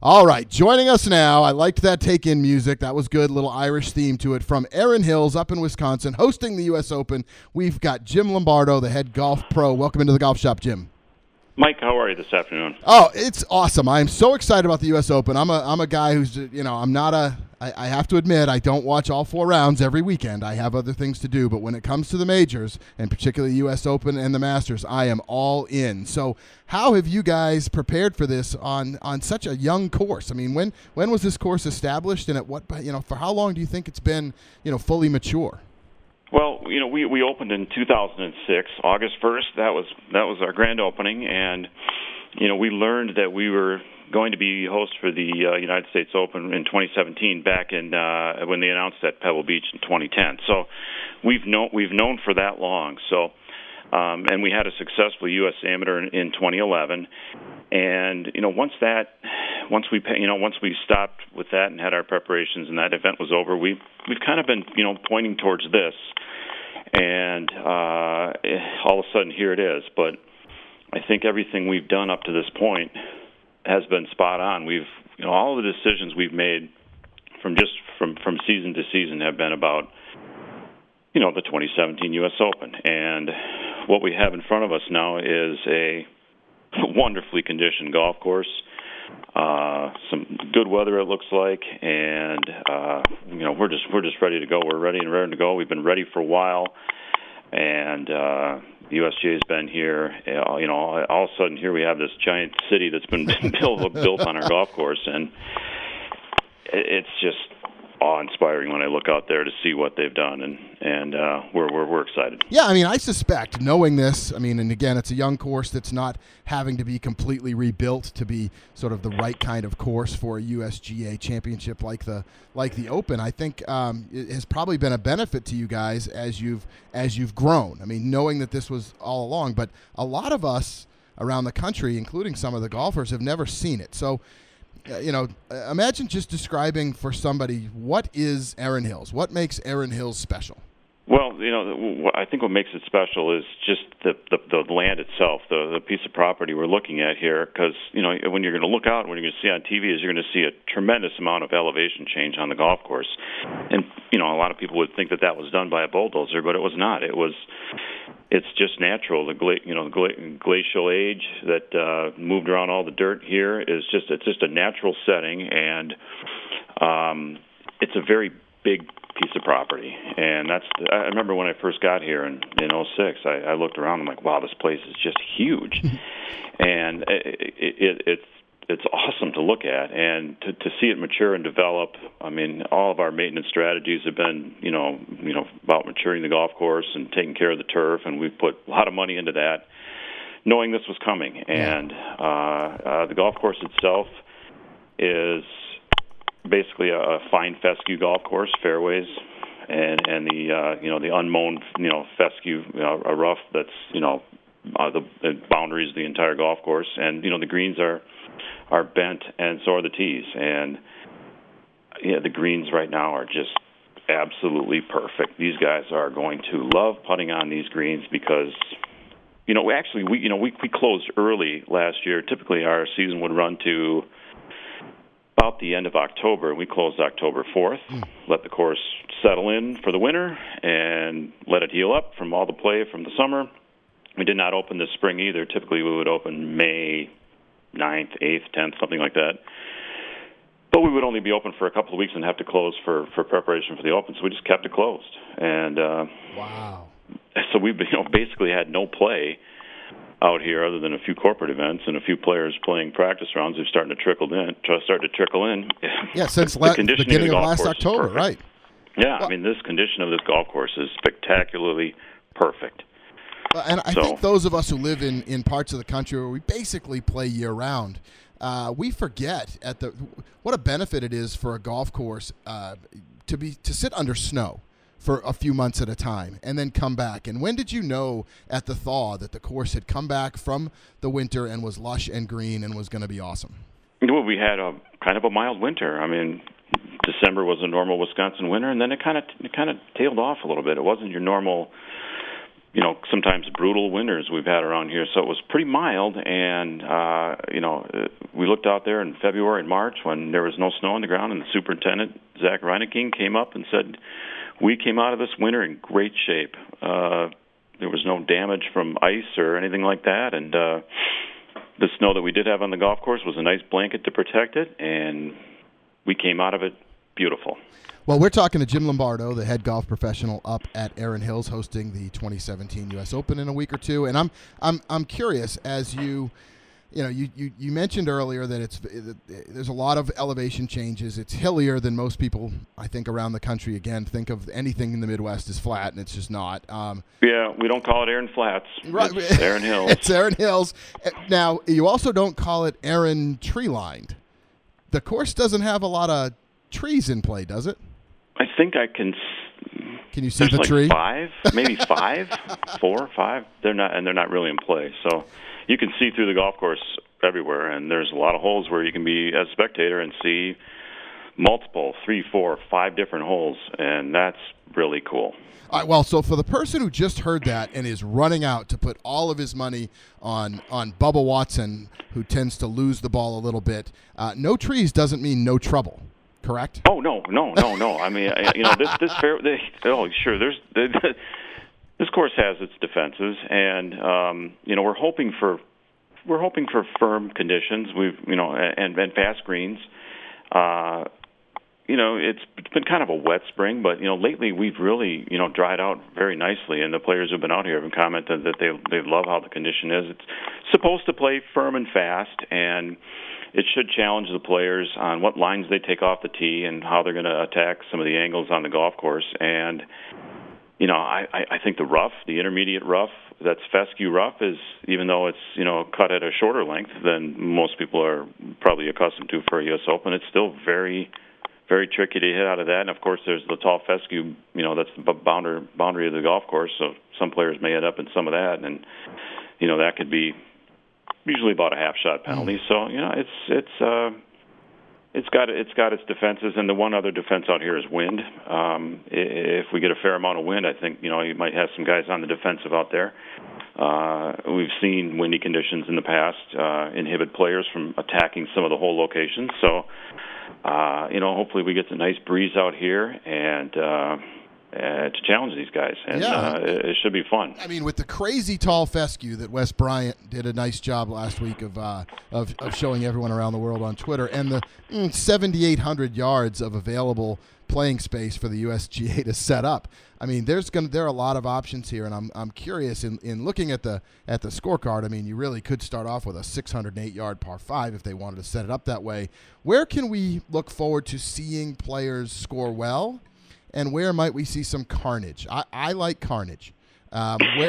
All right, joining us now, I liked that take-in music. That was good, little Irish theme to it. From Erin Hills up in Wisconsin, hosting the U.S. Open, we've got Jim Lombardo, the head golf pro. Welcome into the golf shop, Jim. Mike, how are you this afternoon? Oh, it's awesome. I am so excited about the U.S. Open. I'm a guy who's, I have to admit, I don't watch all 4 rounds every weekend. I have other things to do. But when it comes to the majors, and particularly the U.S. Open and the Masters, I am all in. So how have you guys prepared for this on such a young course? I mean, when was this course established, and at what, for how long do you think it's been, fully mature? Well, we opened in 2006, August 1st. That was our grand opening, and we learned that we were going to be host for the United States Open in 2017, back in when they announced at Pebble Beach in 2010. So we've known for that long. So and we had a successful U.S. Amateur in 2011, and once we stopped with that and had our preparations and that event was over, we've kind of been pointing towards this, and all of a sudden here it is. But I think everything we've done up to this point has been spot on. We've all the decisions we've made from season to season have been about the 2017 U.S. Open, and what we have in front of us now is a wonderfully conditioned golf course, some good weather it looks like, and we're just ready to go. We're ready to go. We've been ready for a while, and the USGA has been here. All of a sudden here we have this giant city that's been built on our golf course, and it's just awe-inspiring when I look out there to see what they've done, and we're excited. Yeah, I suspect, knowing this, and again, it's a young course that's not having to be completely rebuilt to be sort of the right kind of course for a USGA championship like the Open. I think it has probably been a benefit to you guys as you've grown. Knowing that this was all along, but a lot of us around the country, including some of the golfers, have never seen it. So imagine just describing for somebody, what is Erin Hills? What makes Erin Hills special? Well, I think what makes it special is just the land itself, the piece of property we're looking at here, because, when you're going to look out, when you're going to see on TV, is you're going to see a tremendous amount of elevation change on the golf course. And, a lot of people would think that was done by a bulldozer, but it was not. It's just natural. The glacial age that moved around all the dirt here it's just a natural setting, and it's a very big piece of property. And I remember when I first got here in 06, I looked around, I'm like, wow, this place is just huge. And it's awesome to look at, and to see it mature and develop. All of our maintenance strategies have been, about maturing the golf course and taking care of the turf, and we've put a lot of money into that, knowing this was coming. And the golf course itself is basically a fine fescue golf course, fairways, and the unmown fescue, a rough that's the boundaries of the entire golf course, and the greens are bent, and so are the tees, and the greens right now are just absolutely perfect. These guys are going to love putting on these greens because we closed early last year. Typically our season would run to about the end of October. We closed October 4th, let the course settle in for the winter and let it heal up from all the play from the summer. We did not open this spring either. Typically we would open May 9th, 8th, 10th, something like that. But we would only be open for a couple of weeks and have to close for preparation for the Open, so we just kept it closed. And wow. So we basically had no play out here other than a few corporate events and a few players playing practice rounds who've started to trickle in. Yeah, since the beginning of last October, right? Yeah, well, this condition of this golf course is spectacularly perfect. And I think those of us who live in parts of the country where we basically play year-round, we forget what a benefit it is for a golf course to sit under snow for a few months at a time and then come back. And when did you know at the thaw that the course had come back from the winter and was lush and green and was going to be awesome? Well, we had a kind of a mild winter. December was a normal Wisconsin winter, and then it kind of tailed off a little bit. It wasn't your normal sometimes brutal winters we've had around here. So it was pretty mild, and we looked out there in February and March when there was no snow on the ground, and the superintendent, Zach Reinking, came up and said, we came out of this winter in great shape. There was no damage from ice or anything like that, and the snow that we did have on the golf course was a nice blanket to protect it, and we came out of it beautiful. Well, we're talking to Jim Lombardo, the head golf professional up at Erin Hills, hosting the 2017 U.S. Open in a week or two. And I'm curious, as you mentioned earlier that there's a lot of elevation changes. It's hillier than most people, I think, around the country. Again, think of anything in the Midwest as flat, and it's just not. Yeah, we don't call it Erin Flats. Right. It's Erin Hills. It's Erin Hills. Now, you also don't call it Erin tree-lined. The course doesn't have a lot of trees in play, does it? I think I can. Can you see the like tree? Maybe 4 or 5. They're not really in play. So you can see through the golf course everywhere, and there's a lot of holes where you can be as a spectator and see multiple 3, 4, 5 different holes, and that's really cool. All right, well, so for the person who just heard that and is running out to put all of his money on Bubba Watson, who tends to lose the ball a little bit, no trees doesn't mean no trouble. Correct? Oh no! I mean, this fair. Sure. This course has its defenses, and we're hoping for firm conditions. And fast greens. It's been kind of a wet spring, but lately we've really dried out very nicely, and the players who've been out here have commented that they love how the condition is. It's supposed to play firm and fast, and it should challenge the players on what lines they take off the tee and how they're going to attack some of the angles on the golf course. And, I think the intermediate rough, that's fescue rough, is, even though it's, cut at a shorter length than most people are probably accustomed to for a U.S. Open, it's still very, very tricky to hit out of that. And, of course, there's the tall fescue, that's the boundary of the golf course, so some players may end up in some of that. And, that could be usually about a half shot penalty. So it's got its defenses, and the one other defense out here is wind. If we get a fair amount of wind, I think you might have some guys on the defensive out there. We've seen windy conditions in the past inhibit players from attacking some of the hole locations. So hopefully we get a nice breeze out here and to challenge these guys, and it should be fun. I mean, with the crazy tall fescue that Wes Bryant did a nice job last week of showing everyone around the world on Twitter, and the 7,800 yards of available playing space for the USGA to set up. I mean, there are a lot of options here, and I'm curious in looking at the scorecard. I mean, you really could start off with a 608-yard par 5 if they wanted to set it up that way. Where can we look forward to seeing players score well? And where might we see some carnage? I like carnage. I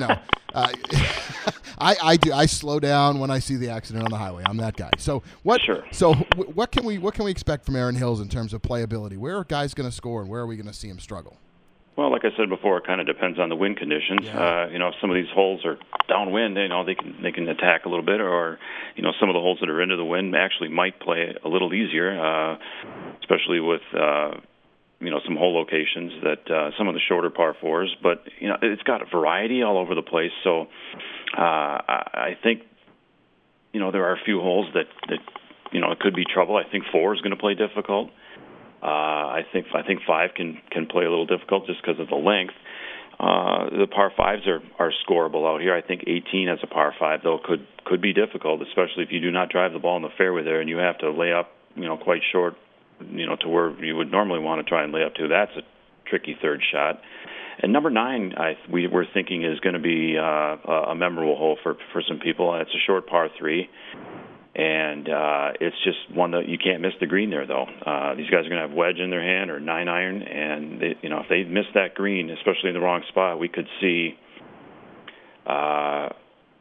do. I slow down when I see the accident on the highway. I'm that guy. So what? Sure. So what can we expect from Erin Hills in terms of playability? Where are guys going to score, and where are we going to see them struggle? Well, like I said before, it kind of depends on the wind conditions. Yeah. If some of these holes are downwind, they can attack a little bit, or some of the holes that are into the wind actually might play a little easier, especially with some hole locations that some of the shorter par 4s, but it's got a variety all over the place. So I think there are a few holes that it could be trouble. I think 4 is going to play difficult. I think 5 can play a little difficult just because of the length. The par 5s are scoreable out here. I think 18 as a par 5 though could be difficult, especially if you do not drive the ball in the fairway there and you have to lay up quite short. To where you would normally want to try and lay up to. That's a tricky third shot. And number 9, we're thinking is going to be a memorable hole for some people. It's a short par 3, and it's just one that you can't miss the green there, though. These guys are going to have wedge in their hand or 9-iron, and if they miss that green, especially in the wrong spot, we could see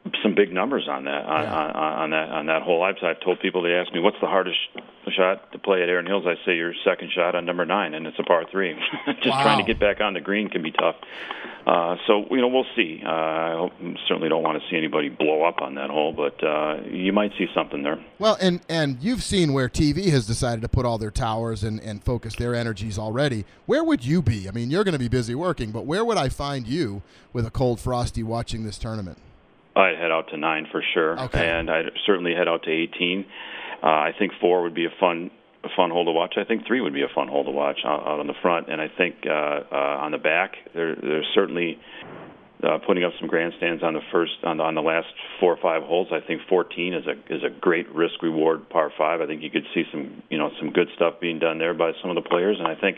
some big numbers on that on that hole. I've told people, they ask me what's the hardest shot to play at Erin Hills. I say your second shot on number 9, and it's a par 3. Just trying to get back on the green can be tough. So we'll see. I certainly don't want to see anybody blow up on that hole, but you might see something there. Well, and you've seen where TV has decided to put all their towers and focus their energies already. Where would you be? I mean, you're going to be busy working, but where would I find you with a cold frosty watching this tournament? I'd head out to 9 for sure, and I'd certainly head out to 18. I think 4 would be a fun hole to watch. I think 3 would be a fun hole to watch out on the front, and I think on the back they're certainly putting up some grandstands on the last 4 or 5 holes. I think 14 is a great risk reward par 5. I think you could see some good stuff being done there by some of the players, and I think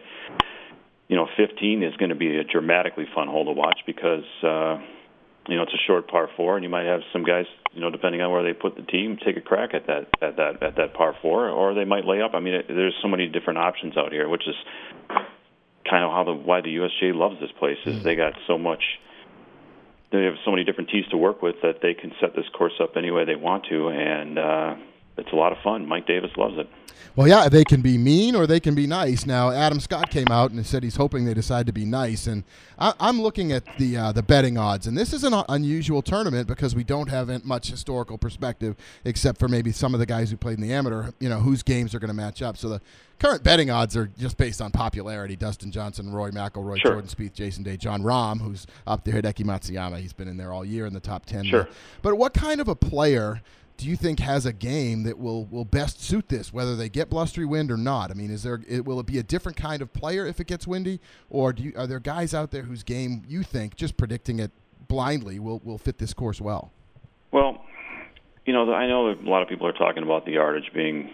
15 is going to be a dramatically fun hole to watch because. It's a short par 4, and you might have some guys, depending on where they put the tee, take a crack at that par 4, or they might lay up. I mean, there's so many different options out here, which is kind of why the USGA loves this place. Is they got so much. They have so many different tees to work with that they can set this course up any way they want to, and it's a lot of fun. Mike Davis loves it. Well, yeah, they can be mean or they can be nice. Now, Adam Scott came out and said he's hoping they decide to be nice. And I'm looking at the betting odds, and this is an unusual tournament because we don't have much historical perspective except for maybe some of the guys who played in the amateur, whose games are going to match up. So the current betting odds are just based on popularity. Dustin Johnson, Rory McIlroy, Sure. Jordan Spieth, Jason Day, John Rahm, who's up there, Hideki Matsuyama. He's been in there all year in the top 10. Sure. But what kind of a player do you think has a game that will best suit this, whether they get blustery wind or not? I mean, will it be a different kind of player if it gets windy, or are there guys out there whose game you think, just predicting it blindly, will fit this course well? Well, I know that a lot of people are talking about the yardage being,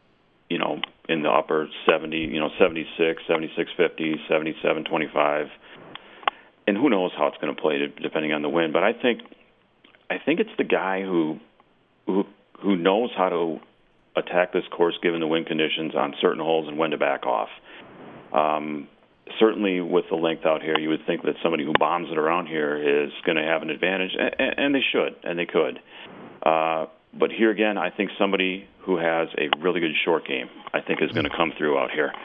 in the upper 70, 76, 76.50, 77.25, and who knows how it's going to play depending on the wind. But I think it's the guy who knows how to attack this course given the wind conditions on certain holes and when to back off. Certainly with the length out here, you would think that somebody who bombs it around here is going to have an advantage, and they should, and they could. But here again, I think somebody who has a really good short game, I think, is going to come through out here.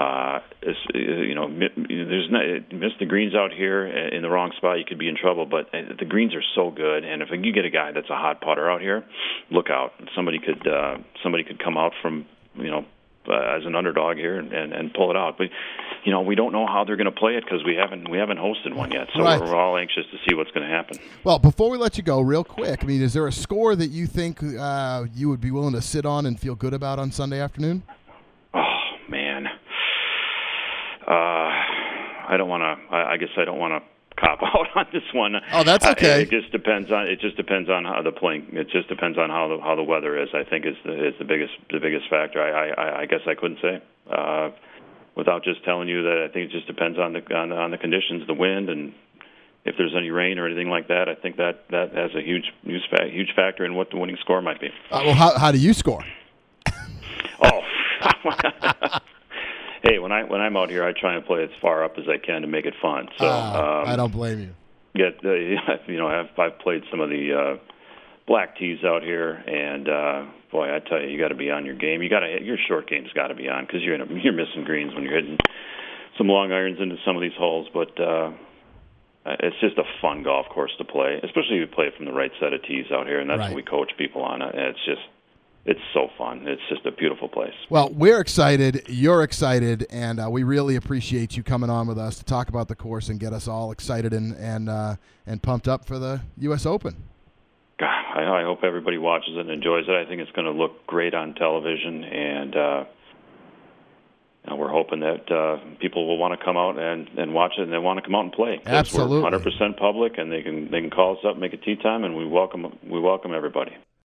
Miss the greens out here in the wrong spot, you could be in trouble. But the greens are so good, and if you get a guy that's a hot putter out here, look out. Somebody could come out from as an underdog here and pull it out. But we don't know how they're going to play it because we haven't hosted one yet. So right. We're all anxious to see what's going to happen. Well, before we let you go, real quick, I mean, is there a score that you think you would be willing to sit on and feel good about on Sunday afternoon? Oh man. I don't want to. I guess I don't want to cop out on this one. Oh, that's okay. It just depends on how the playing. It just depends on how the weather is. I think is the biggest factor. I guess I couldn't say without just telling you that I think it just depends on the conditions, the wind, and if there's any rain or anything like that. I think that has a huge factor in what the winning score might be. Well, how do you score? Oh. Hey, when I'm out here, I try and play as far up as I can to make it fun. So I don't blame you. I've played some of the black tees out here, and boy, I tell you, you got to be on your game. Your short game's got to be on because you're missing greens when you're hitting some long irons into some of these holes. But it's just a fun golf course to play, especially if you play it from the right set of tees out here, and that's what we coach people on. It's so fun. It's just a beautiful place. Well, we're excited. You're excited, and we really appreciate you coming on with us to talk about the course and get us all excited and pumped up for the U.S. Open. God, I hope everybody watches it and enjoys it. I think it's going to look great on television, and we're hoping that people will want to come out and watch it, and they want to come out and play. Absolutely, we're 100% public, and they can call us up, make a tee time, and we welcome everybody.